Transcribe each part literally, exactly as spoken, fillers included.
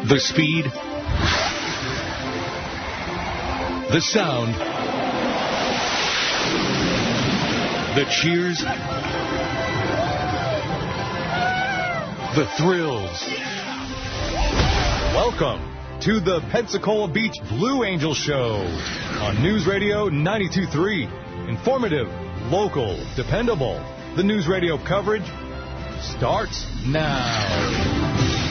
The speed, the sound, the cheers, the thrills. Welcome to the Pensacola Beach Blue Angels Show on News Radio ninety-two point three. Informative, local, dependable. The News Radio coverage starts now.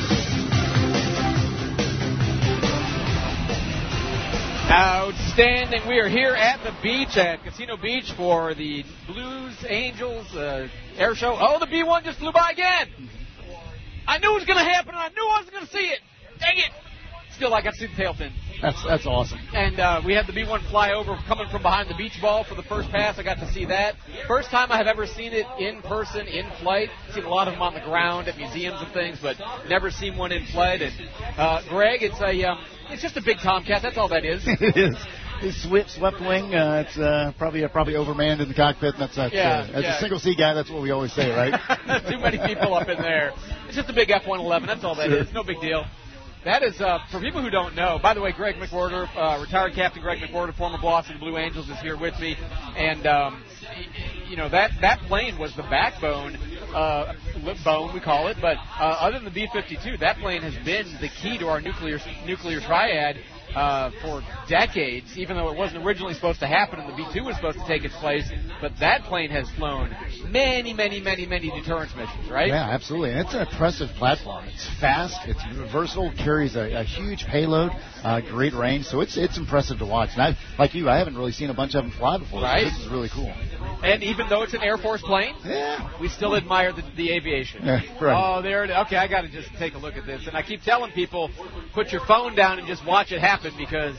Outstanding. We are here at the beach, at Casino Beach, for the Blues Angels uh, air show. Oh, the B one just flew by again. I knew it was going to happen, and I knew I was going to see it. Dang it. Still, I got to see the tail fin. That's that's awesome. And uh, we had the B one fly over coming from behind the beach ball for the first pass. I got to see that. First time I have ever seen it in person, in flight. Seen a lot of them on the ground at museums and things, but never seen one in flight. And uh, Greg, it's a um, it's just a big Tomcat. That's all that is. It is. It's swept, swept wing. Uh, it's uh, probably uh, probably overmanned in the cockpit. That's, that's yeah, uh, as yeah. a single seat guy, that's what we always say, right? Too many people up in there. It's just a big F one eleven. That's all that sure. is. No big deal. That is, uh, for people who don't know, by the way, Greg McWhorter, uh, retired Captain Greg McWhorter, former boss of the Blue Angels, is here with me. And, um, you know, that, that plane was the backbone, uh, bone, we call it. But uh, other than the B fifty-two, that plane has been the key to our nuclear nuclear triad uh, for decades, even though it wasn't originally supposed to happen and the B two was supposed to take its place. But that plane has flown many, many, many, many deterrence missions, right? Yeah, absolutely. And it's an impressive platform. It's fast. It's versatile. Carries a, a huge payload. Uh, great range. So it's it's impressive to watch. And I, like you, I haven't really seen a bunch of them fly before. Right. So this is really cool. And even though it's an Air Force plane, yeah, we still admire the, the aviation. Yeah, right. Oh, there it is. Okay, I got to just take a look at this. And I keep telling people, put your phone down and just watch it happen because...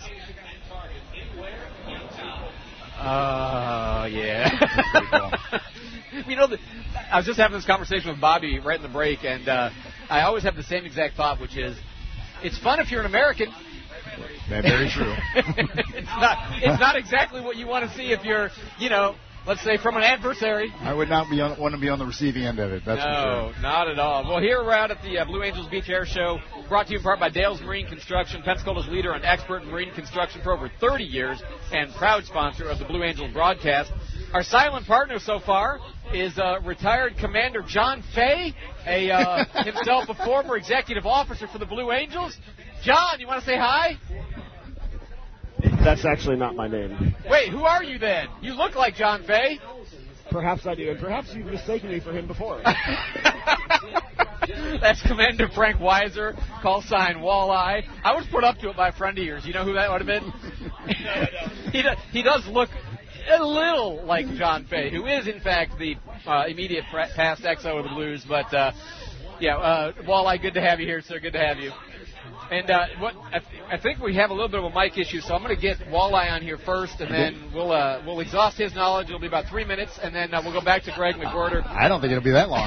Oh, uh, yeah. You know, the, I was just having this conversation with Bobby right in the break, and uh, I always have the same exact thought, which is, it's fun if you're an American. That's very true. it's not it's not exactly what you want to see if you're, you know, let's say from an adversary. I would not be on, want to be on the receiving end of it, that's no, for sure. Not at all. Well, here we're out at the uh, Blue Angels Beach Air Show, brought to you in part by Dale's Marine Construction, Pensacola's leader in expert marine construction for over thirty years, and proud sponsor of the Blue Angels broadcast. Our silent partner so far is uh, retired Commander John Fay, a uh, himself a former executive officer for the Blue Angels. John, you want to say hi? That's actually not my name. Wait, who are you then? You look like John Fay. Perhaps I do, and perhaps you've mistaken me for him before. That's Commander Frank Weiser, call sign Walleye. I was put up to it by a friend of yours. You know who that would have been? he, does, he does look a little like John Fay, who is, in fact, the uh, immediate past X O of the Blues. But, uh, yeah, uh, Walleye, good to have you here, sir. Good to have you. And uh, what I, th- I think we have a little bit of a mic issue, so I'm going to get Walleye on here first, and then we'll uh, we'll exhaust his knowledge. It'll be about three minutes, and then uh, we'll go back to Greg McWhorter. I don't think it'll be that long.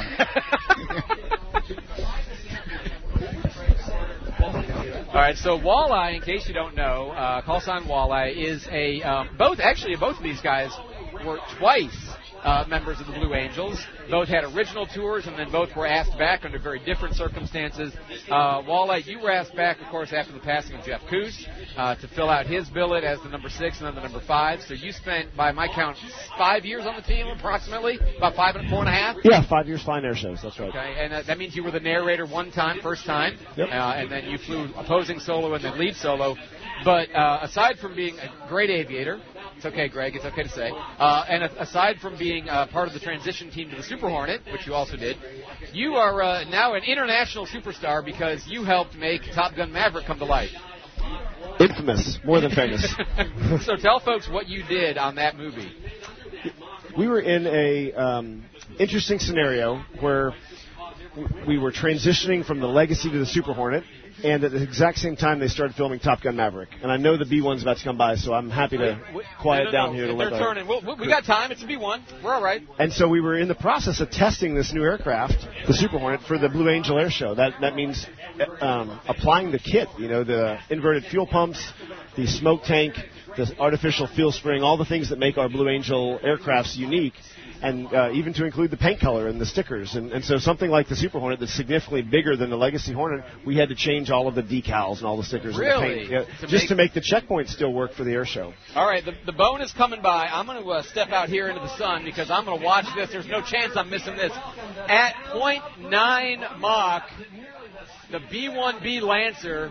All right, so Walleye, in case you don't know, uh, call sign Walleye is a um, both actually both of these guys were twice uh, members of the Blue Angels. Both had original tours, and then both were asked back under very different circumstances. Uh, Walleye, you were asked back, of course, after the passing of Jeff Coos uh, to fill out his billet as the number six and then the number five. So you spent, by my count, five years on the team, approximately, about five and four and a half. Yeah, five years flying air shows. That's right. Okay, and uh, that means you were the narrator one time, first time, yep. uh, and then you flew opposing solo and then lead solo. But uh, aside from being a great aviator, it's okay, Greg, it's okay to say, uh, and a- aside from being uh, part of the transition team to the Super Hornet, which you also did, you are uh, now an international superstar because you helped make Top Gun Maverick come to life. Infamous, more than famous. So tell folks what you did on that movie. We were in a um, interesting scenario where we were transitioning from the Legacy to the Super Hornet, and at the exact same time they started filming Top Gun Maverick. And I know the B one's about to come by, so I'm happy to quiet no, no, down no. here. To They're let turning. We'll, we got time. It's a B one. We're all right. And so we were in the process of testing this new aircraft, the Super Hornet, for the Blue Angel Air Show. That that means um, applying the kit, you know, the inverted fuel pumps, the smoke tank, the artificial fuel spring, all the things that make our Blue Angel aircrafts unique. and uh, even to include the paint color and the stickers. And, and so something like the Super Hornet that's significantly bigger than the Legacy Hornet, we had to change all of the decals and all the stickers really? and the paint. Yeah, to just make... to make the checkpoint still work for the air show. All right, the, the bone is coming by. I'm going to uh, step out here into the sun because I'm going to watch this. There's no chance I'm missing this. At point nine Mach, the B one B Lancer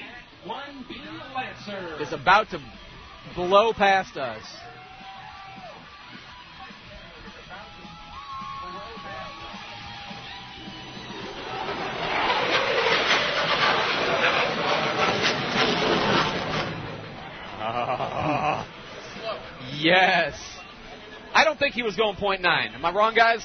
is about to blow past us. Uh, yes. I don't think he was going point nine. Am I wrong, guys?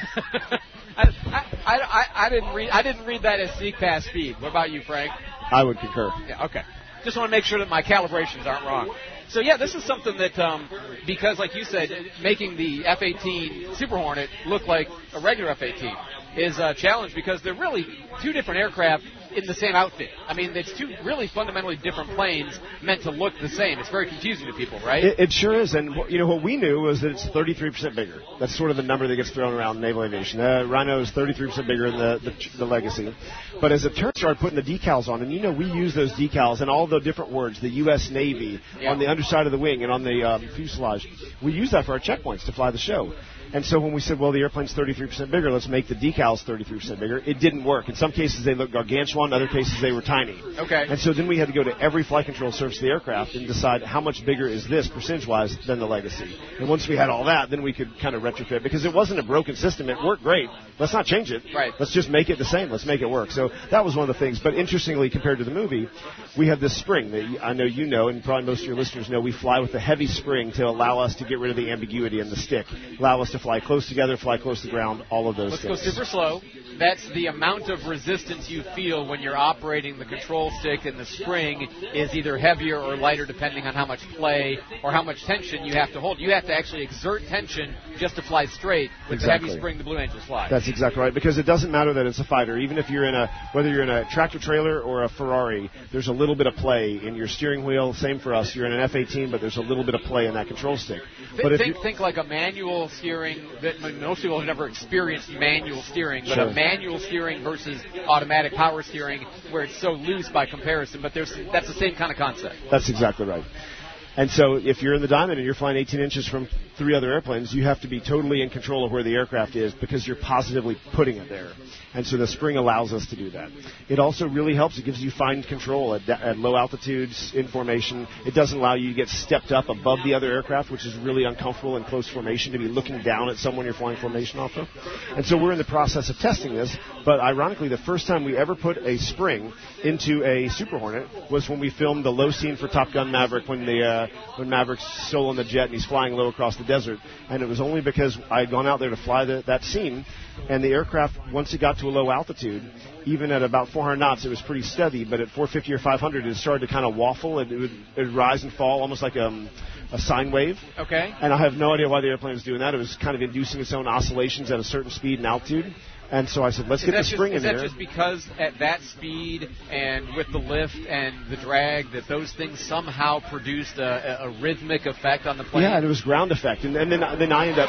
I, I, I, I didn't read. I didn't read that as sneak past speed. What about you, Frank? I would concur. Yeah. Okay. Just want to make sure that my calibrations aren't wrong. So yeah, this is something that um, because, like you said, making the F eighteen Super Hornet look like a regular F eighteen is a challenge because they're really two different aircraft in the same outfit. I mean, it's two really fundamentally different planes meant to look the same. It's very confusing to people, right? It, it sure is. And, you know, what we knew was that it's thirty-three percent bigger. That's sort of the number that gets thrown around in naval aviation. Uh, Rhino is thirty-three percent bigger than the, the, the Legacy. But as it turned, started putting the decals on, and, you know, we use those decals and all the different words, the U S Navy, yeah. on the underside of the wing and on the um, fuselage. We use that for our checkpoints to fly the show. And so when we said, well, the airplane's thirty-three percent bigger, let's make the decals thirty-three percent bigger, it didn't work. In some cases, they looked gargantuan. In other cases, they were tiny. Okay. And so then we had to go to every flight control surface of the aircraft and decide how much bigger is this, percentage-wise, than the Legacy. And once we had all that, then we could kind of retrofit. Because it wasn't a broken system. It worked great. Let's not change it. Right. Let's just make it the same. Let's make it work. So that was one of the things. But interestingly, compared to the movie, we have this spring that I know you know, and probably most of your listeners know, we fly with a heavy spring to allow us to get rid of the ambiguity in the stick, allow us to fly close together, fly close to the ground, all of those Let's things. Let's go super slow. That's the amount of resistance you feel when you're operating the control stick, and the spring is either heavier or lighter depending on how much play or how much tension you have to hold. You have to actually exert tension just to fly straight with exactly. the heavy spring the Blue Angels fly. That's exactly right, because it doesn't matter that it's a fighter. Even if you're in a, whether you're in a tractor trailer or a Ferrari, there's a little bit of play in your steering wheel. Same for us. You're in an F eighteen, but there's a little bit of play in that control stick. Th- but if think, think like a manual steering. That most people have never experienced manual steering, but sure. a manual steering versus automatic power steering, where it's so loose by comparison. But there's that's the same kind of concept. That's exactly right. And so if you're in the Diamond and you're flying eighteen inches from three other airplanes, you have to be totally in control of where the aircraft is because you're positively putting it there. And so the spring allows us to do that. It also really helps. It gives you fine control at, at low altitudes, in formation. It doesn't allow you to get stepped up above the other aircraft, which is really uncomfortable in close formation, to be looking down at someone you're flying formation off of. And so we're in the process of testing this. But ironically, the first time we ever put a spring into a Super Hornet was when we filmed the low scene for Top Gun Maverick when the uh, when Maverick's stolen the jet and he's flying low across the desert. And it was only because I had gone out there to fly the, that scene, and the aircraft, once it got to a low altitude, even at about four hundred knots, it was pretty steady, but at four fifty or five hundred, it started to kind of waffle, and it would, it would rise and fall almost like a, a sine wave. Okay. And I have no idea why the airplane was doing that. It was kind of inducing its own oscillations at a certain speed and altitude. And so I said, let's is get the spring just, in there. there. Is that just because at that speed and with the lift and the drag that those things somehow produced a, a rhythmic effect on the plane? Yeah, and it was ground effect. And, and then, then I ended up...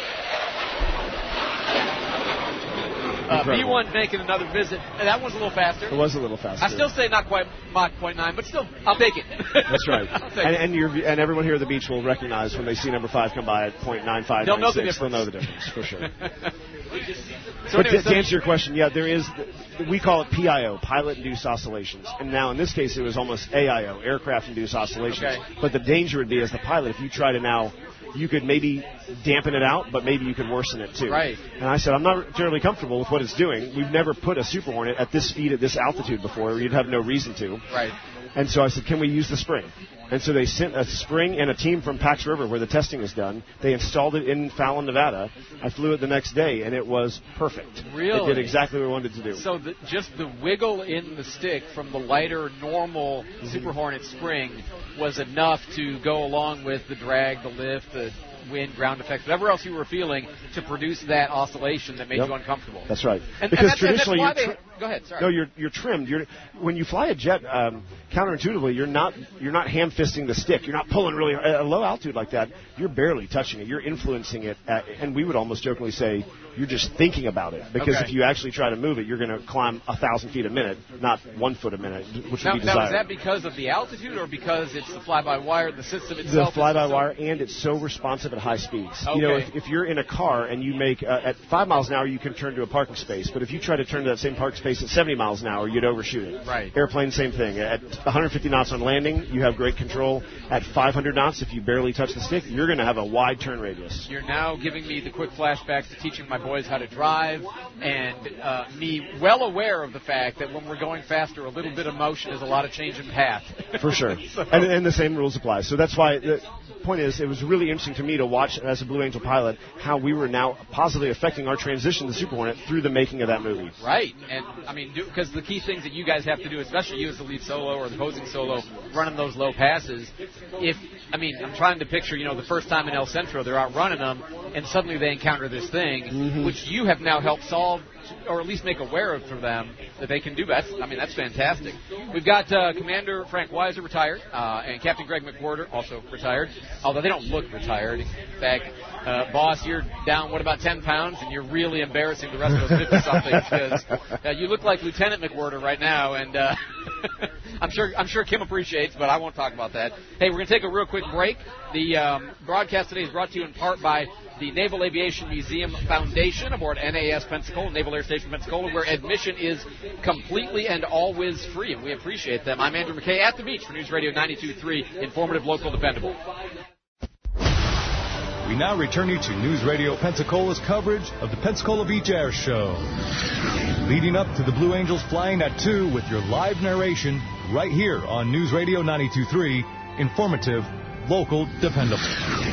Uh, B one making another visit. That one's a little faster. It was a little faster. I still say not quite Mach point nine, but still, I'll take it. That's right. and, it. and, you're, and everyone here at the beach will recognize when they see number five come by at point nine five They'll nine know the six. difference. They'll know the difference, for sure. so but anyway, to, so to answer your question, yeah, there is, we call it P I O, pilot-induced oscillations. And now in this case, it was almost A I O, aircraft-induced oscillations. Okay. But the danger would be as the pilot, if you try to now, you could maybe dampen it out, but maybe you could worsen it too. Right. And I said, I'm not terribly comfortable with what it's doing. We've never put a Super Hornet at this speed, at this altitude before. You'd have no reason to. Right. And so I said, can we use the spring? And so they sent a spring and a team from Pax River, where the testing is done. They installed it in Fallon, Nevada. I flew it the next day, and it was perfect. Really? It did exactly what we wanted to do. So the, just the wiggle in the stick from the lighter, normal mm-hmm. Super Hornet spring was enough to go along with the drag, the lift, the wind, ground effects, whatever else you were feeling, to produce that oscillation that made yep. you uncomfortable. That's right. And, because and that's, traditionally, and that's, why you're they, Go ahead. Sorry. No, you're you're trimmed. You're when you fly a jet, um, counterintuitively, you're not you're not ham fisting the stick. You're not pulling really at a low altitude like that. You're barely touching it. You're influencing it, at, and we would almost jokingly say you're just thinking about it. Because okay. if you actually try to move it, you're going to climb a thousand feet a minute, not one foot a minute, which now, would be now, desired. is that because of the altitude, or because it's the fly-by-wire, the system itself? The fly-by-wire, and it's so responsive at high speeds. Okay. You know, if, if you're in a car and you make uh, at five miles an hour, you can turn to a parking space. But if you try to turn to that same parking space at seventy miles an hour, you'd overshoot it. Right. Airplane, same thing. At one hundred fifty knots on landing, you have great control. At five hundred knots, if you barely touch the stick, you're going to have a wide turn radius. You're now giving me the quick flashbacks to teaching my boys how to drive, and uh, me well aware of the fact that when we're going faster, a little bit of motion is a lot of change in path. For sure. so. and, and the same rules apply. So that's why the point is, it was really interesting to me to watch as a Blue Angel pilot how we were now positively affecting our transition to Super Hornet through the making of that movie. Right. And, I mean, because the key things that you guys have to do, especially you as the lead solo or the posing solo, running those low passes, if, I mean, I'm trying to picture, you know, the first time in El Centro, they're out running them, and suddenly they encounter this thing, mm-hmm. which you have now helped solve, or at least make aware of for them that they can do that. I mean, that's fantastic. We've got uh, Commander Frank Weiser retired, uh, and Captain Greg McWhorter also retired, although they don't look retired. In fact, uh, boss, you're down, what, about ten pounds, and you're really embarrassing the rest of those fifty-somethings, because uh, you look like Lieutenant McWhorter right now, and uh, I'm sure I'm sure Kim appreciates, but I won't talk about that. Hey, we're going to take a real quick break. The um, broadcast today is brought to you in part by the Naval Aviation Museum Foundation aboard N A S Pensacola, Naval Air Station Pensacola, where admission is completely and always free, and we appreciate them. I'm Andrew McKay at the beach for News Radio ninety-two point three, informative, local, dependable. We now return you to News Radio Pensacola's coverage of the Pensacola Beach Air Show. Leading up to the Blue Angels flying at two with your live narration right here on News Radio ninety-two point three, informative, local, dependable.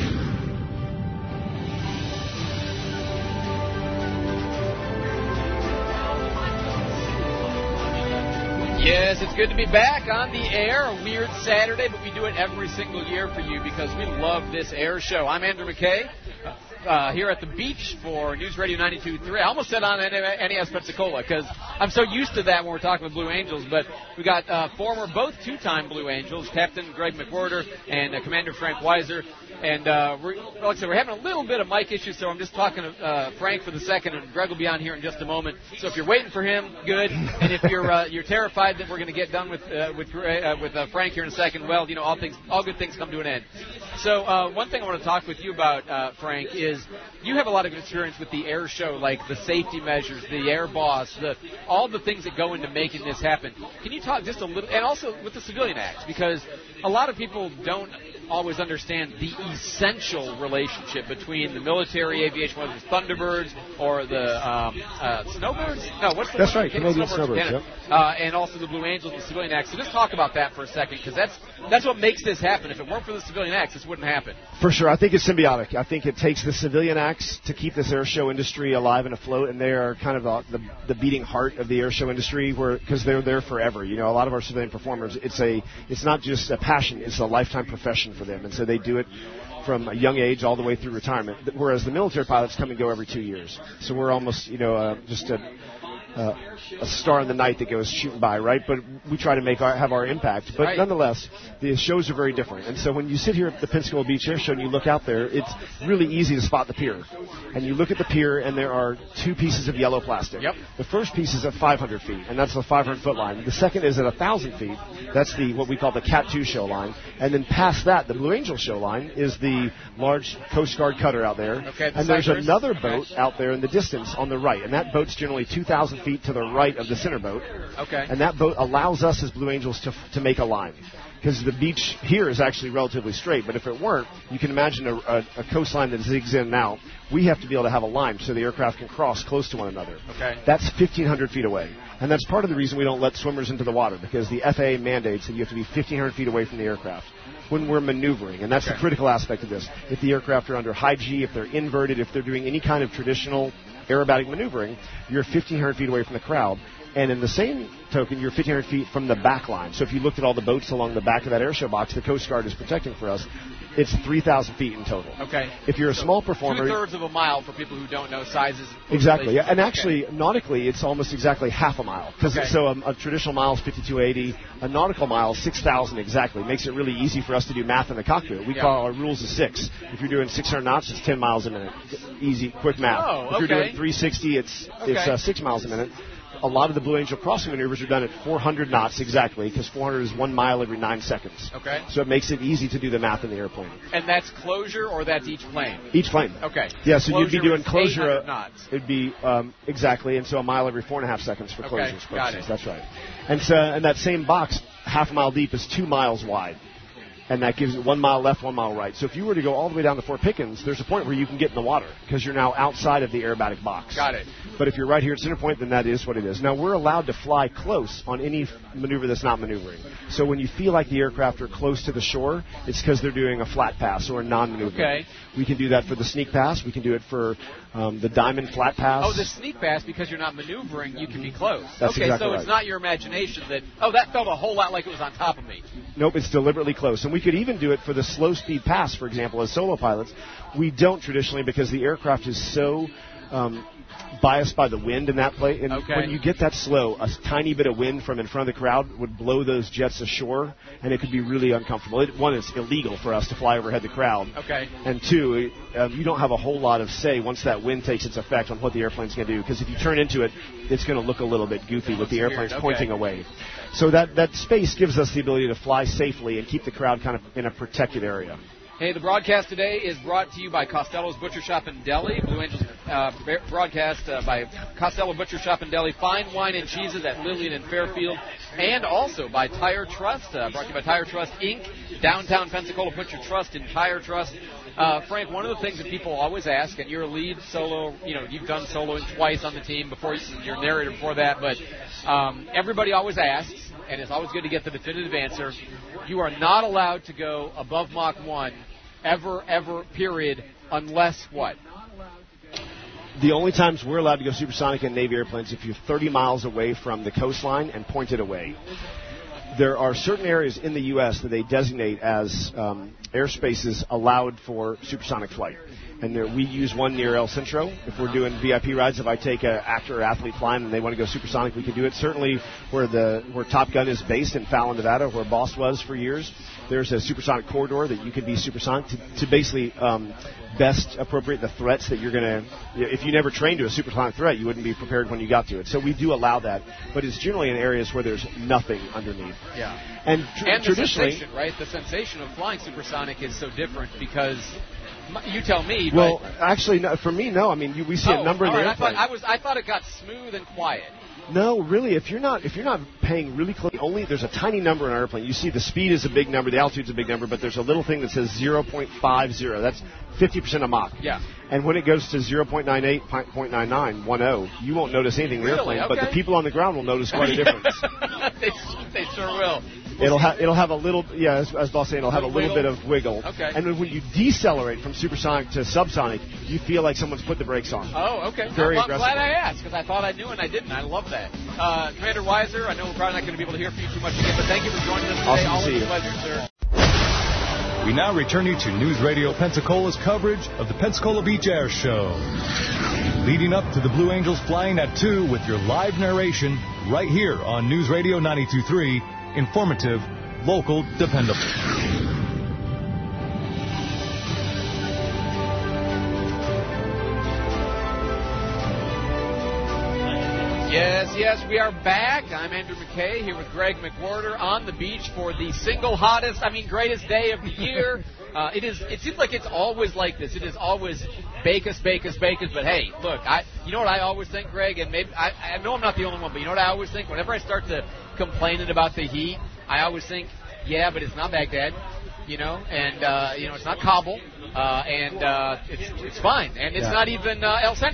Yes, it's good to be back on the air. A weird Saturday, but we do it every single year for you because we love this air show. I'm Andrew McKay, uh, here at the beach for News Radio ninety-two point three. I almost said on N A S Pensacola because I'm so used to that when we're talking with Blue Angels, but we got uh, former, both two-time Blue Angels, Captain Greg McWhorter and uh, Commander Frank Weiser. And uh, we're, like I said, we're having a little bit of mic issues, so I'm just talking to uh, Frank for the second, and Greg will be on here in just a moment. So if you're waiting for him, good. And if you're uh, you're terrified that we're going to get done with uh, with uh, with uh, Frank here in a second, well, you know, all things, all good things come to an end. So uh, one thing I want to talk with you about, uh, Frank, is you have a lot of experience with the air show, like the safety measures, the air boss, the all the things that go into making this happen. Can you talk just a little, and also with the Civilian Acts, because a lot of people don't always understand the essential relationship between the military aviation, whether it's Thunderbirds or the um, uh, Snowbirds. No, what's the That's one? right, Canadian Snowbirds. Canada. Yep. Uh, and also the Blue Angels and the Civilian Acts. So just talk about that for a second, because that's that's what makes this happen. If it weren't for the Civilian Acts, this wouldn't happen. For sure. I think it's symbiotic. I think it takes the Civilian Acts to keep this air show industry alive and afloat, and they are kind of the, the, the beating heart of the air show industry, where because they're there forever. You know, a lot of our civilian performers, it's a it's not just a passion, it's a lifetime profession for them, and so they do it from a young age all the way through retirement, whereas the military pilots come and go every two years. So we're almost, you know, uh, just a, uh, a star in the night that goes shooting by, right? But we try to make our, have our impact. But right. Nonetheless, the shows are very different. And so when you sit here at the Pensacola Beach Air Show and you look out there, it's really easy to spot the pier. And you look at the pier, and there are two pieces of yellow plastic. Yep. The first piece is at five hundred feet, and that's the five hundred foot line. The second is at one thousand feet. That's the what we call the Cat two show line. And then past that, the Blue Angel show line is the large Coast Guard cutter out there. Okay, the and there's Cypress. another boat out there in the distance on the right, and that boat's generally two thousand feet to the right of the center boat. Okay. And that boat allows us as Blue Angels to to make a line. Because the beach here is actually relatively straight, but if it weren't, you can imagine a, a, a coastline that zigs in and out. We have to be able to have a line so the aircraft can cross close to one another. Okay. That's fifteen hundred feet away. And that's part of the reason we don't let swimmers into the water, because the F A A mandates that you have to be fifteen hundred feet away from the aircraft when we're maneuvering. And that's okay. the critical aspect of this. If the aircraft are under high G, if they're inverted, if they're doing any kind of traditional aerobatic maneuvering, you're fifteen hundred feet away from the crowd. And in the same token, you're fifteen hundred feet from the back line. So if you looked at all the boats along the back of that airshow box, the Coast Guard is protecting for us. It's three thousand feet in total. Okay. If you're a so small performer... Two-thirds of a mile for people who don't know sizes. Exactly. Yeah. And okay. actually, nautically, it's almost exactly half a mile. Cause okay. So a, a traditional mile is fifty-two eighty. A nautical mile is six thousand exactly. Makes it really easy for us to do math in the cockpit. We yeah. call our rules of six. If you're doing six hundred knots, it's ten miles a minute. Easy, quick math. Oh, okay. If you're doing three sixty, it's, okay. it's uh, six miles a minute. A lot of the Blue Angel crossing maneuvers are done at four hundred knots exactly, because four hundred is one mile every nine seconds. Okay. So it makes it easy to do the math in the airplane. And that's closure, or that's each plane? Each plane. Okay. Yeah, so closure you'd be doing closure. eight hundred knots. It'd be um, exactly, and so a mile every four and a half seconds for okay. closures purposes. Got it. That's right. And so, and that same box, half a mile deep, is two miles wide. And that gives it one mile left, one mile right. So if you were to go all the way down to Fort Pickens, there's a point where you can get in the water because you're now outside of the aerobatic box. Got it. But if you're right here at center point, then that is what it is. Now, we're allowed to fly close on any maneuver that's not maneuvering. So when you feel like the aircraft are close to the shore, it's because they're doing a flat pass or a non-maneuver. Okay. We can do that for the sneak pass. We can do it for um, the diamond flat pass. Oh, the sneak pass, because you're not maneuvering, you can be close. That's okay, exactly so right. It's not your imagination that, oh, that felt a whole lot like it was on top of me. Nope, it's deliberately close. And we could even do it for the slow speed pass, for example, as solo pilots. We don't traditionally because the aircraft is so um, biased by the wind in that plane. And okay. when you get that slow, a tiny bit of wind from in front of the crowd would blow those jets ashore, and it could be really uncomfortable. It, one, it's illegal for us to fly overhead the crowd. Okay. And two, it, um, you don't have a whole lot of say once that wind takes its effect on what the airplane's going to do, because if you turn into it, it's going to look a little bit goofy with the airplanes okay. pointing away. So that, that space gives us the ability to fly safely and keep the crowd kind of in a protected area. Hey, the broadcast today is brought to you by Costello's Butcher Shop in Delhi. Blue Angels uh, broadcast uh, by Costello Butcher Shop in Delhi. Fine wine and cheeses at Lillian and Fairfield. And also by Tire Trust, uh, brought to you by Tire Trust, Incorporated. Downtown Pensacola, put your trust in Tire Trust. Uh, Frank, one of the things that people always ask, and you're a lead solo, you know, you've done soloing twice on the team before, you're a narrator before that, but um, everybody always asks, and it's always good to get the definitive answer, you are not allowed to go above Mach one ever, ever, period, unless what? The only times we're allowed to go supersonic in Navy airplanes if you're thirty miles away from the coastline and pointed away. There are certain areas in the U S that they designate as um, airspaces allowed for supersonic flight. And there, we use one near El Centro. If we're doing V I P rides, if I take an actor or athlete flying and they want to go supersonic, we can do it. Certainly where the where Top Gun is based in Fallon, Nevada, where Boss was for years, there's a supersonic corridor that you can be supersonic to, to basically um, best appropriate the threats that you're going to... If you never trained to a supersonic threat, you wouldn't be prepared when you got to it. So we do allow that, but it's generally in areas where there's nothing underneath. Yeah. And, tr- and the traditionally... sensation, right? The sensation of flying supersonic is so different because... You tell me. Well, but actually, no, for me, no. I mean, you, we see oh, a number in the right. airplane. I thought, I was. I thought it got smooth and quiet. No, really. If you're not, if you're not paying really close, only there's a tiny number in an airplane. You see, the speed is a big number, the altitude's a big number, but there's a little thing that says zero point five zero. That's fifty percent of Mach. Yeah. And when it goes to zero point nine eight, zero point nine nine, ten, you won't notice anything in the really? airplane, Okay. but the people on the ground will notice quite a difference. they, they sure will. It'll have it'll have a little yeah as, as Boss saying it'll have a little wiggle? bit of wiggle. Okay. And when you decelerate from supersonic to subsonic, you feel like someone's put the brakes on. Oh, okay. Very well, I'm glad aggressively. I asked because I thought I knew and I didn't. I love that. Uh, Commander Weiser, I know we're probably not going to be able to hear from you too much again, but thank you for joining us today. Awesome to Always see a you. pleasure, sir. We now return you to News Radio Pensacola's coverage of the Pensacola Beach Air Show. Leading up to the Blue Angels flying at two with your live narration right here on News Radio ninety-two point three. Informative, local, dependable. Yes, yes, we are back. I'm Andrew McKay here with Greg McWhorter on the beach for the single hottest, I mean, greatest day of the year. Uh, it is. It seems like it's always like this. It is always bake us, bake us, bake us. But hey, look, I. You know what I always think, Greg, and maybe I, I know I'm not the only one, but you know what I always think? Whenever I start to complaining about the heat, I always think, yeah, but it's not Baghdad, you know, and uh, you know it's not Kabul, uh, and uh, it's it's fine, and it's Yeah. not even uh, El Centro.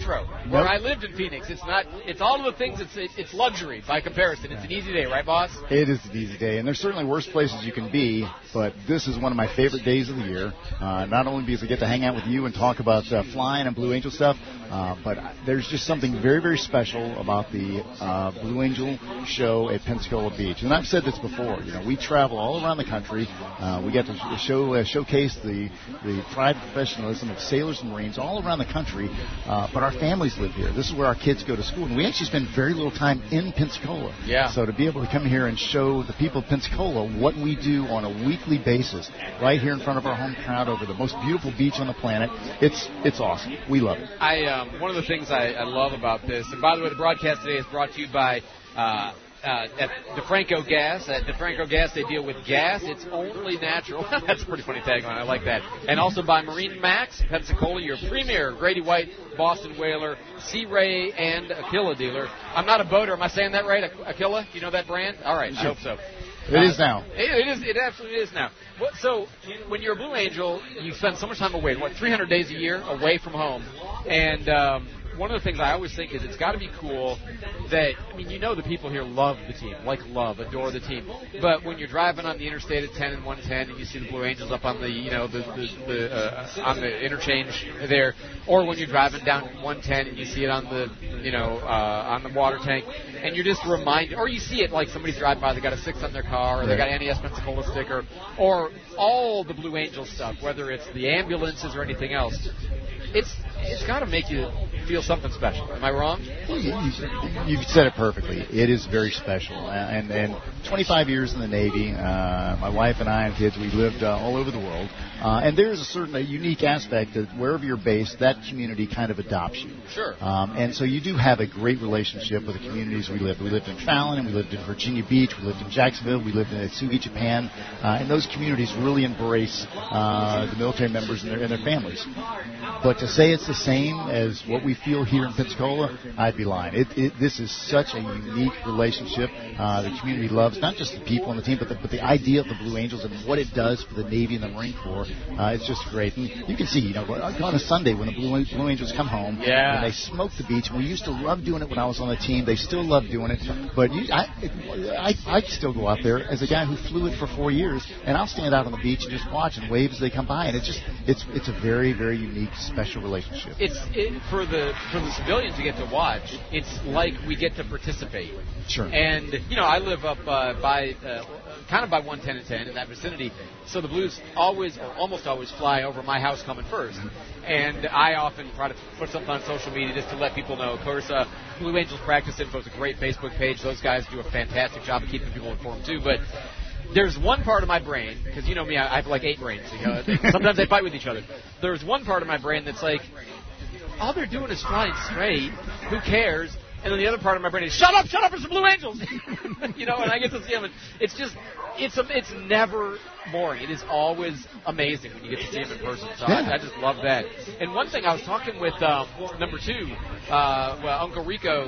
Where Nope. I lived in Phoenix, it's not. It's all of the things. It's it, it's luxury by comparison. It's an easy day, right, boss? It is an easy day, and there's certainly worse places you can be, but this is one of my favorite days of the year. Uh, not only because I get to hang out with you and talk about uh, flying and Blue Angel stuff, uh, but there's just something very, very special about the uh, Blue Angel show at Pensacola Beach. And I've said this before. You know, we travel all around the country. Uh, we get to show uh, showcase the the pride and professionalism of sailors and Marines all around the country. Uh, but our families live here. This is where our kids go to school, and we actually spend very little time in Pensacola. Yeah. So to be able to come here and show the people of Pensacola what we do on a weekly basis, right here in front of our home crowd over the most beautiful beach on the planet, it's it's awesome. We love it. I um, one of the things I, I love about this, and by the way, the broadcast today is brought to you by uh, uh, at DeFranco Gas. At DeFranco Gas, they deal with gas. It's only natural. That's a pretty funny tagline. I like that. And also by Marine Max, Pensacola, your premier Grady White, Boston Whaler, Sea Ray, and Aquila dealer. I'm not a boater. Am I saying that right? Aquila? You know that brand? All right. I hope so. It is now. It, it is. It absolutely is now. What, so, when you're a Blue Angel, you spend so much time away. What, three hundred days a year away from home? And um, one of the things I always think is it's got to be cool that, I mean, you know the people here love the team, like love, adore the team. But when you're driving on the interstate at ten and one ten and you see the Blue Angels up on the, you know, the, the, the uh, on the interchange there, or when you're driving down one ten and you see it on the, you know, uh, on the water tank, and you're just reminded, or you see it like somebody's driving by, they got a six on their car, or they got an N E S Pensacola sticker, or all the Blue Angel stuff, whether it's the ambulances or anything else. It's it's got to make you feel something special. Am I wrong? Well, you, you, you've said it perfectly. It is very special. Uh, and, and twenty-five years in the Navy, uh, my wife and I and kids, we lived uh, all over the world. Uh, and there is a certain a unique aspect that wherever you're based, that community kind of adopts you. Sure. Um, and so you do have a great relationship with the communities we lived. We lived in Fallon, and we lived in Virginia Beach, we lived in Jacksonville, we lived in Atsugi, Japan. Uh, and those communities really embrace uh, the military members and their, and their families. But to say it's the same as what we feel here in Pensacola, I'd be lying. It, it, this is such a unique relationship. Uh, the community loves not just the people on the team, but the, but the idea of the Blue Angels and what it does for the Navy and the Marine Corps. Uh, it's just great. And you can see, you know, on a Sunday when the Blue, Blue Angels come home, yeah. and they smoke the beach. And we used to love doing it when I was on the team. They still love doing it. But you, I, I, I still go out there as a guy who flew it for four years, and I'll stand out on the beach and just watch and wave as they come by. And it's just, it's, it's a very, very unique, special relationship. It's it, for the for the civilians to get to watch. It's like we get to participate. Sure. And you know, I live up uh, by uh, kind of by one ten and ten in that vicinity. So the Blues always, or almost always, fly over my house coming first. And I often try to put something on social media just to let people know. Of course, uh, Blue Angels Practice Info is a great Facebook page. Those guys do a fantastic job of keeping people informed too. But there's one part of my brain, because you know me, I, I have like eight brains. You know, sometimes they fight with each other. There's one part of my brain that's like, all they're doing is flying straight. Who cares? And then the other part of my brain is, shut up, shut up, it's the Blue Angels. You know, and I get to see them. And it's just, it's a, it's never boring. It is always amazing when you get to see them in person. So yeah. I, I just love that. And one thing, I was talking with um, number two, uh, well, Uncle Rico, uh,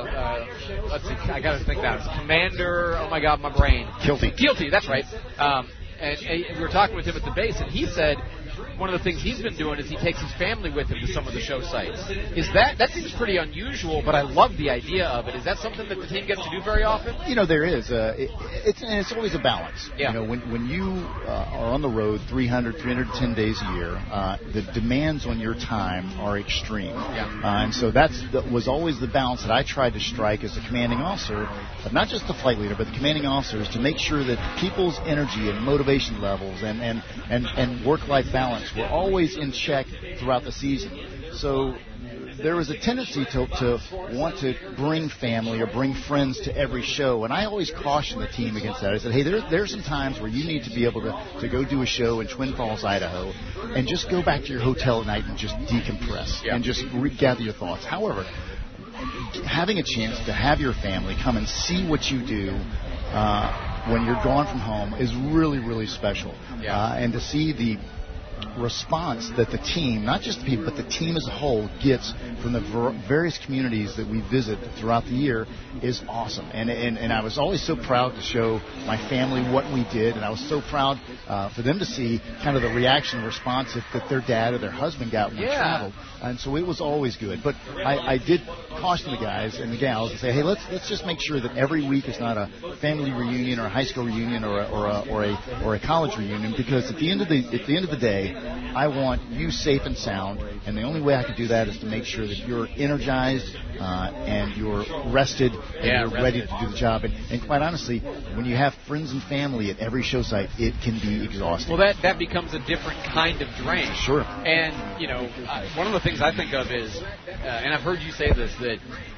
uh, let's see, I got to think that. It's Commander, oh my God, my brain. Kilty. Kilty, that's right. Um, and, and we were talking with him at the base, and he said, one of the things he's been doing is he takes his family with him to some of the show sites. Is that that seems pretty unusual, but I love the idea of it. Is that something that the team gets to do very often? You know, there is. Uh, it, it's and it's always a balance. Yeah. You know, when when you uh, are on the road three hundred, three hundred ten days a year, uh, the demands on your time are extreme. Yeah. Uh, and so that's that was always the balance that I tried to strike as the commanding officer, but not just the flight leader, but the commanding officers, to make sure that people's energy and motivation levels and and and, and work-life balance were always in check throughout the season. So there was a tendency to, to want to bring family or bring friends to every show, and I always caution the team against that. I said, hey, there, there's some times where you need to be able to, to go do a show in Twin Falls, Idaho, and just go back to your hotel at night and just decompress yeah. and just regather your thoughts. However, having a chance to have your family come and see what you do uh, when you're gone from home is really, really special. Yeah. Uh, and to see the response that the team, not just the people, but the team as a whole gets from the ver- various communities that we visit throughout the year is awesome. And, and and I was always so proud to show my family what we did, and I was so proud uh, for them to see kind of the reaction and response that, that their dad or their husband got when yeah. we traveled. And so it was always good. But I, I did caution the guys and the gals and say, hey, let's let's just make sure that every week is not a family reunion or a high school reunion or a, or a, or a, or a college reunion, because at the end of the at the end of the day, I want you safe and sound, and the only way I can do that is to make sure that you're energized uh, and you're rested and yeah, you're rested. ready to do the job. And, and quite honestly, when you have friends and family at every show site, it can be exhausting. Well, that that becomes a different kind of drain. Sure. And you know, uh, one of the things I think of is, uh, and I've heard you say this, that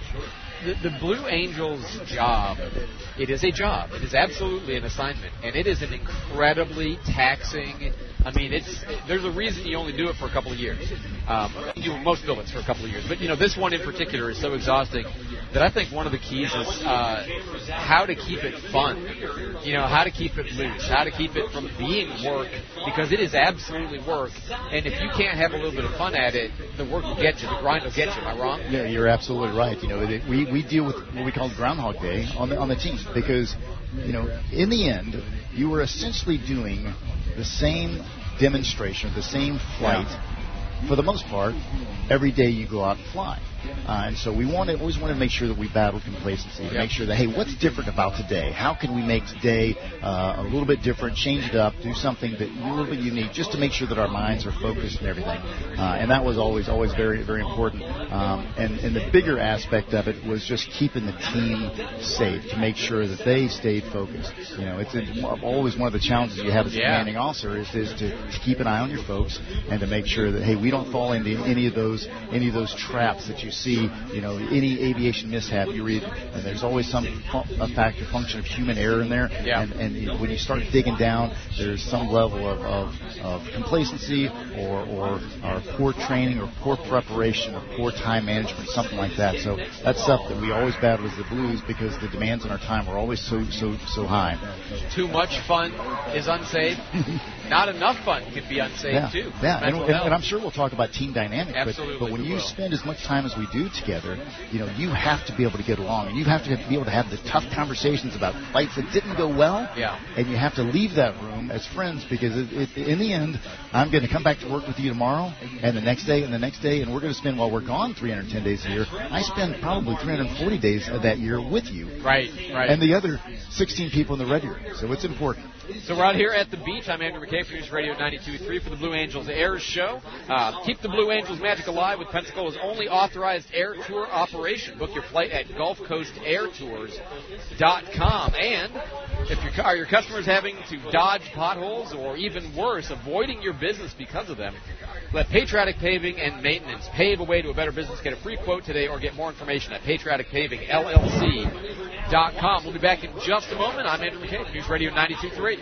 the, the Blue Angels job, it is a job. It is absolutely an assignment, and it is an incredibly taxing. I mean, it's there's a reason you only do it for a couple of years. Um, you do most billets for a couple of years, but you know, this one in particular is so exhausting that I think one of the keys is uh, how to keep it fun. You know, how to keep it loose, how to keep it from being work, because it is absolutely work. And if you can't have a little bit of fun at it, the work will get you, the grind will get you. Am I wrong? Yeah, you're absolutely right. You know, it, we we deal with what we call Groundhog Day on the on the team, because you know, in the end, you were essentially doing the same demonstration, the same flight, yeah. for the most part, every day you go out and fly. Uh, and so we wanted, always wanted to make sure that we battled complacency, to yep. make sure that, hey, what's different about today? How can we make today uh, a little bit different, change it up, do something that a little bit unique, just to make sure that our minds are focused and everything. Uh, and that was always, always very, very important. Um, and, and the bigger aspect of it was just keeping the team safe, to make sure that they stayed focused. You know, it's a, always one of the challenges you have as a yeah. commanding officer is, is to, to keep an eye on your folks and to make sure that, hey, we don't fall into any of those any of those traps that you see, you know, any aviation mishap you read, and there's always some fu- a factor, function of human error in there. Yeah. And, and you know, when you start digging down, there's some level of, of, of complacency or, or, or poor training or poor preparation or poor time management, something like that. So that's stuff that we always battle as the Blues, because the demands on our time are always so so so high. Too much fun is unsafe. Not enough fun can be unsafe yeah. too. Yeah, and, and, and I'm sure we'll talk about team dynamics. Absolutely, but, but when we you will. spend as much time as we do together, you know, you have to be able to get along, and you have to be able to have the tough conversations about flights that didn't go well. Yeah. And you have to leave that room as friends, because it, it, in the end, I'm going to come back to work with you tomorrow, and the next day, and the next day, and we're going to spend, while we're gone three hundred ten days a year, I spend probably three hundred forty days of that year with you. Right, right. And the other sixteen people in the red room. So it's important. So we're out here at the beach. I'm Andrew McKay for News Radio ninety-two point three for the Blue Angels Air Show. Uh, keep the Blue Angels magic alive with Pensacola's only authorized air tour operation. Book your flight at Gulf Coast Air Tours dot com. And if your, are your customers having to dodge potholes, or even worse, avoiding your business because of them, let Patriotic Paving and Maintenance pave a way to a better business. Get a free quote today, or get more information at Patriotic Paving L L C dot com. We'll be back in just a moment. I'm Andrew McKay, News Radio ninety-two point three.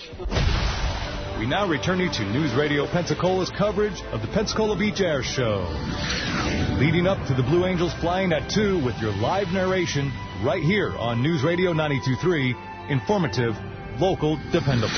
We now return you to News Radio Pensacola's coverage of the Pensacola Beach Air Show. Leading up to the Blue Angels flying at two with your live narration right here on News Radio ninety-two point three. Informative, local, dependable.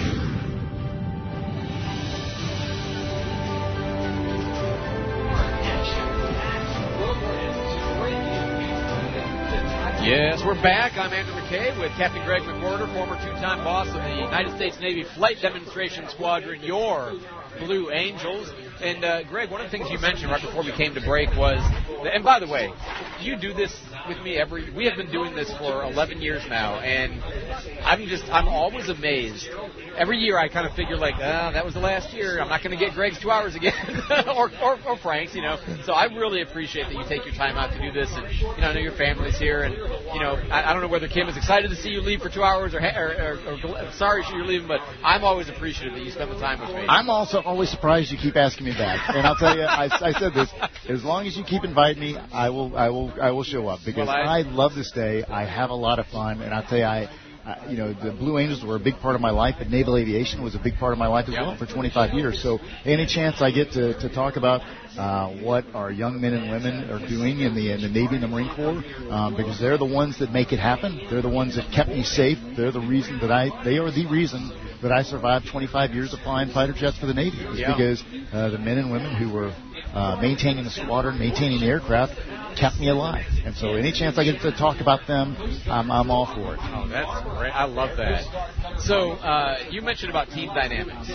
Yes, we're back. I'm Andrew McKay with Captain Greg McWhorter, former two-time boss of the United States Navy Flight Demonstration Squadron, your Blue Angels. And, uh, Greg, one of the things you mentioned right before we came to break was, and by the way, you do this with me every, we have been doing this for eleven years now, and I'm just, I'm always amazed. Every year I kind of figure like, oh, that was the last year. I'm not going to get Greg's two hours again, or, or, or Frank's, you know. So I really appreciate that you take your time out to do this, and, you know, I know your family's here, and, you know, I, I don't know whether Kim is excited to see you leave for two hours or, or, or, or sorry you're leaving, but I'm always appreciative that you spend the time with me. I'm also always surprised you keep asking me back, and I'll tell you, I, I said this, as long as you keep inviting me, I will, I will, I will show up, because well, I, I love this day. I have a lot of fun, and I'll tell you, I, uh, you know, the Blue Angels were a big part of my life, but naval aviation was a big part of my life as yeah. well for twenty-five years. So any chance I get to, to talk about uh, what our young men and women are doing in the, in the Navy and the Marine Corps, um, because they're the ones that make it happen. They're the ones that kept me safe. They're the reason that I, they are the reason that I survived twenty-five years of flying fighter jets for the Navy. It was yeah. because uh, the men and women who were uh, maintaining the squadron, maintaining the aircraft, kept me alive. And so any chance I get to talk about them, I'm, I'm all for it. Oh, that's great. I love that. So uh, you mentioned about team dynamics.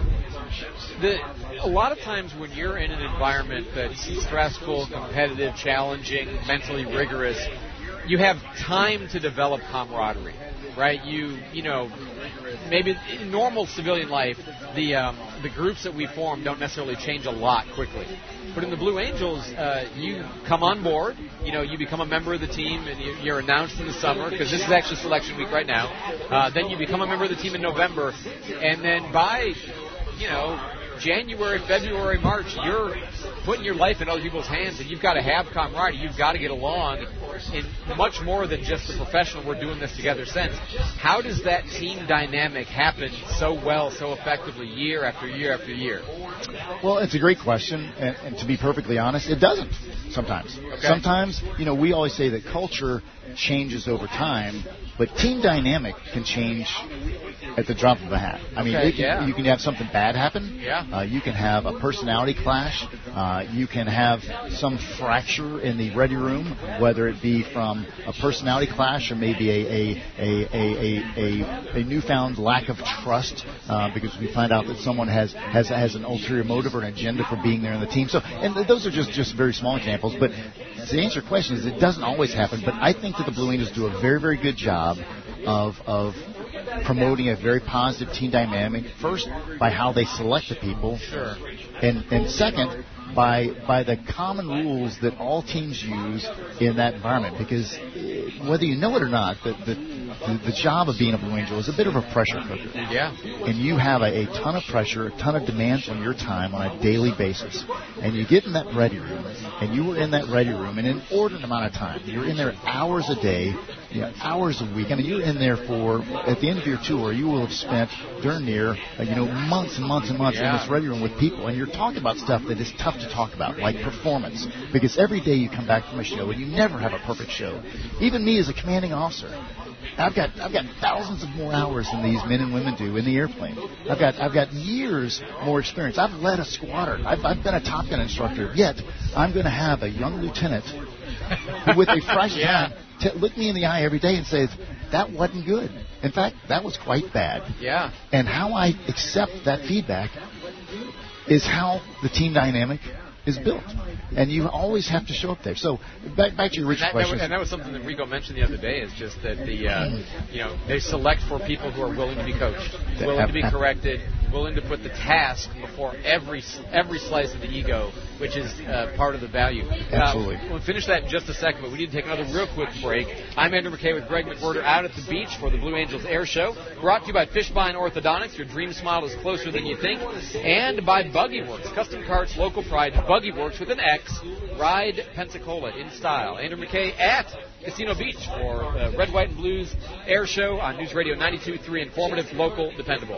The, a lot of times when you're in an environment that's stressful, competitive, challenging, mentally rigorous, you have time to develop camaraderie, right? You, you know, maybe in normal civilian life, the um, the groups that we form don't necessarily change a lot quickly. But in the Blue Angels, uh, you come on board, you know, you become a member of the team, and you, you're announced in the summer, because this is actually selection week right now. Uh, then you become a member of the team in November, and then by, you know, January, February, March, you're putting your life in other people's hands, and you've got to have camaraderie. You've got to get along in much more than just the professional we're doing this together sense. How does that team dynamic happen so well, so effectively, year after year after year? Well, it's a great question, and, and to be perfectly honest, it doesn't sometimes. Okay. Sometimes, you know, we always say that culture changes over time, but team dynamic can change at the drop of a hat. I mean, okay, it can, yeah. you can have something bad happen. Yeah. Uh, you can have a personality clash. Uh, you can have some fracture in the ready room, whether it be from a personality clash or maybe a a a a, a, a newfound lack of trust uh, because we find out that someone has, has has an ulterior motive or an agenda for being there in the team. So, and th- those are just, just very small examples. But to answer your question, is it doesn't always happen. But I think that the Blue Angels do a very very good job of of promoting a very positive team dynamic, first by how they select the people, sure. and, and second by by the common rules that all teams use in that environment. Because whether you know it or not, the, the, the, the job of being a Blue Angel is a bit of a pressure cooker. Yeah. And you have a, a ton of pressure, a ton of demands on your time on a daily basis. And you get in that ready room, and you were in that ready room in an inordinate amount of time. You're in there hours a day, you know, hours a week. I mean, you're in there for, at the end of your tour, you will have spent darn near, uh, you know, months and months and months yeah. in this ready room with people. And you're talking about stuff that is tough to talk about, like performance. Because every day you come back from a show, and you never have a perfect show. Even me as a commanding officer, I've got I've got thousands of more hours than these men and women do in the airplane. I've got I've got years more experience. I've led a squadron. I've, I've been a Top Gun instructor. Yet I'm going to have a young lieutenant who, with a fresh yeah. hand, t- look me in the eye every day and says, "That wasn't good. In fact, that was quite bad." Yeah. And how I accept that feedback is how the team dynamic is built. And you always have to show up there. So back, back to your original and that, question. and that was something that Rico mentioned the other day, is just that the uh, you know, they select for people who are willing to be coached, willing to be corrected, willing to put the task before every every slice of the ego, which is uh, part of the value. Absolutely. Uh, we'll finish that in just a second, but we need to take another real quick break. I'm Andrew McKay with Greg McWhirter out at the beach for the Blue Angels Air Show, brought to you by Fishbein Orthodontics. Your dream smile is closer than you think. And by Buggy Works, custom carts, local pride, Buggy Works with an X. Ride Pensacola in style. Andrew McKay at Casino Beach for uh, Red, White, and Blues Air Show on News Radio ninety-two point three, informative, local, dependable.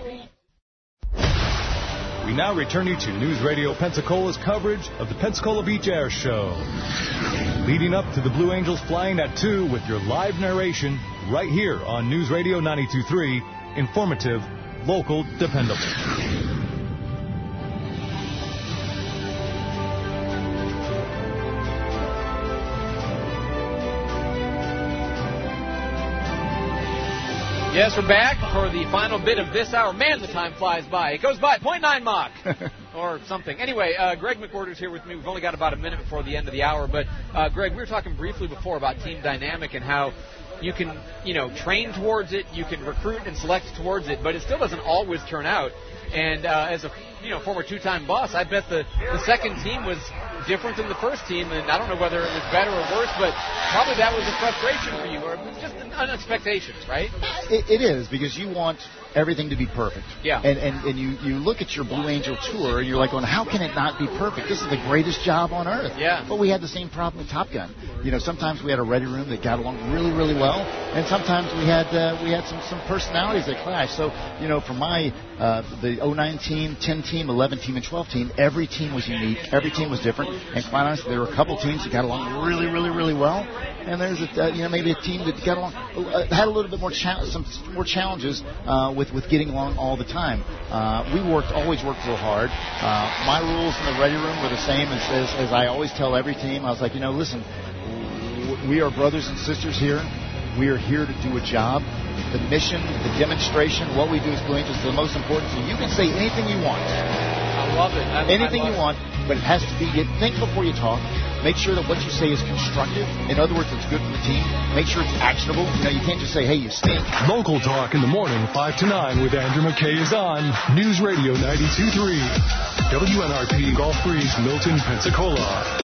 We now return you to News Radio Pensacola's coverage of the Pensacola Beach Air Show. Leading up to the Blue Angels flying at two with your live narration right here on News Radio ninety-two point three, informative, local, dependable. Yes, we're back for the final bit of this hour. Man, the time flies by. It goes by point nine Mach or something. Anyway, uh, Greg McWhirter's here with me. We've only got about a minute before the end of the hour. But, uh, Greg, we were talking briefly before about team dynamic and how you can, you know, train towards it, you can recruit and select towards it, but it still doesn't always turn out. And uh, as a you know, former two-time boss, I bet the, the second team was different than the first team, and I don't know whether it was better or worse, but probably that was a frustration for you, or just an, an expectations, right? It, it is, because you want everything to be perfect. Yeah. And and, and you, you look at your Blue Angel tour, and you're like, going, how can it not be perfect? This is the greatest job on earth. Yeah. But we had the same problem with Top Gun. You know, sometimes we had a ready room that got along really, really well, and sometimes we had uh, we had some, some personalities that clashed. So, you know, for my uh, the oh nine team, ten team, eleven team, and twelve team, every team was unique. Every team was different. And quite honestly, there were a couple teams that got along really, really, really well. And there's a, uh, you know, maybe a team that got along, uh, had a little bit more cha- some more challenges uh, with with getting along all the time. Uh, we worked, always worked real hard. Uh, my rules in the ready room were the same as, as as I always tell every team. I was like, you know, listen, we are brothers and sisters here. We are here to do a job. The mission, the demonstration, what we do as Blue Angels is the most important. So you can say anything you want. I love it. I, anything I love you want, but it has to be, you think before you talk. Make sure that what you say is constructive. In other words, it's good for the team. Make sure it's actionable. You know, you can't just say, hey, you stink. Local Talk in the morning, five to nine with Andrew McKay is on News Radio ninety-two point three. W N R P Gulf Breeze, Milton, Pensacola.